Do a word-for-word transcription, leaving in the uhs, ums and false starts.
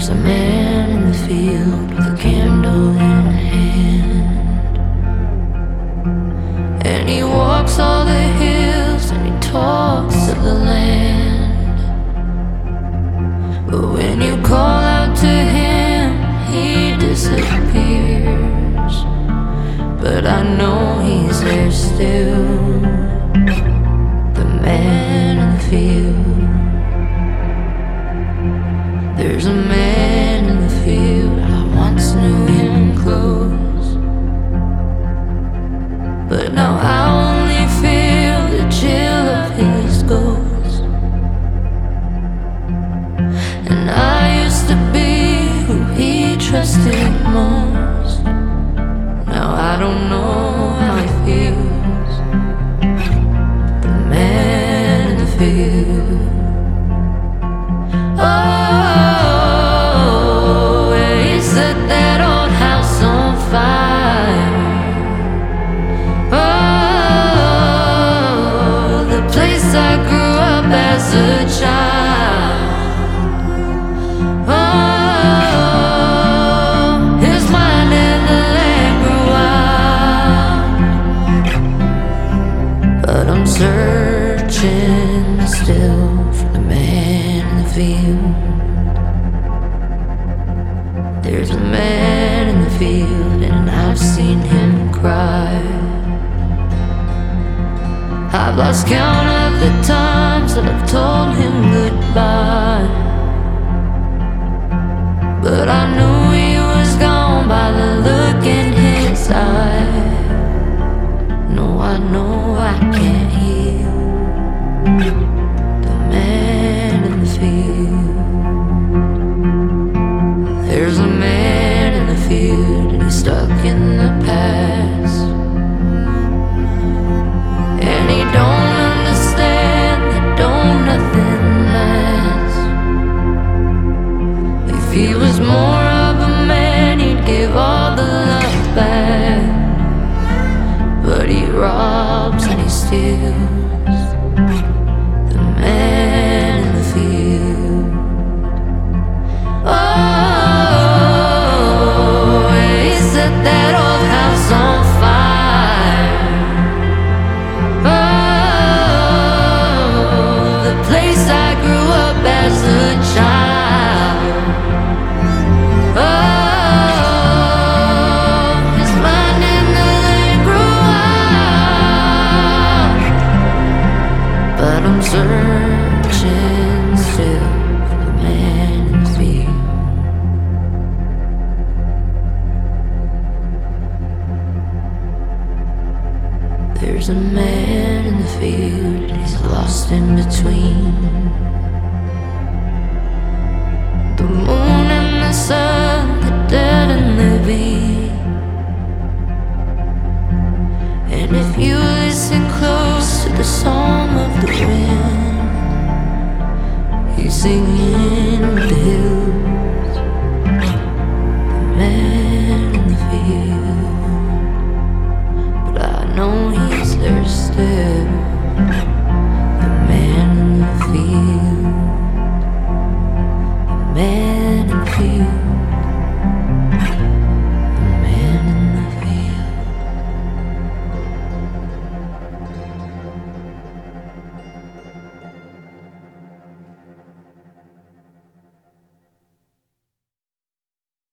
There's a man in the field with a candle in hand, and he walks all the hills and he talks to the land. But when you call out to him, he disappears. But I know he's there still, the man in the field. There's a man in the field, I once knew him close, but now I only feel the chill of his ghost. And I used to be who he trusted most. Now I don't know how he feels, the man in the field. Oh, I grew up as a child. Oh, his mind and the land grew wild. But I'm searching still for the man in the field. There's a man in the field, and I've seen him cry. I've lost count of the times that I've told him goodbye, but I knew he was gone by the look in his eye. No, I know I can't heal the man in the field. There's a man in the field, and he's stuck in the past. And he don't understand that don't nothing lasts. If he was more of a man, he'd give all the love back. But he robs and he steals, the man in the field. Oh, he set that old house on fire. Place I grew up as a child. Oh, his mind in the land grew wild. But I'm searching still for the man in the field. There's a man in the field, and he's lost in between the moon and the sun, the dead and living. And if you listen close to the song of the wind, he's singing.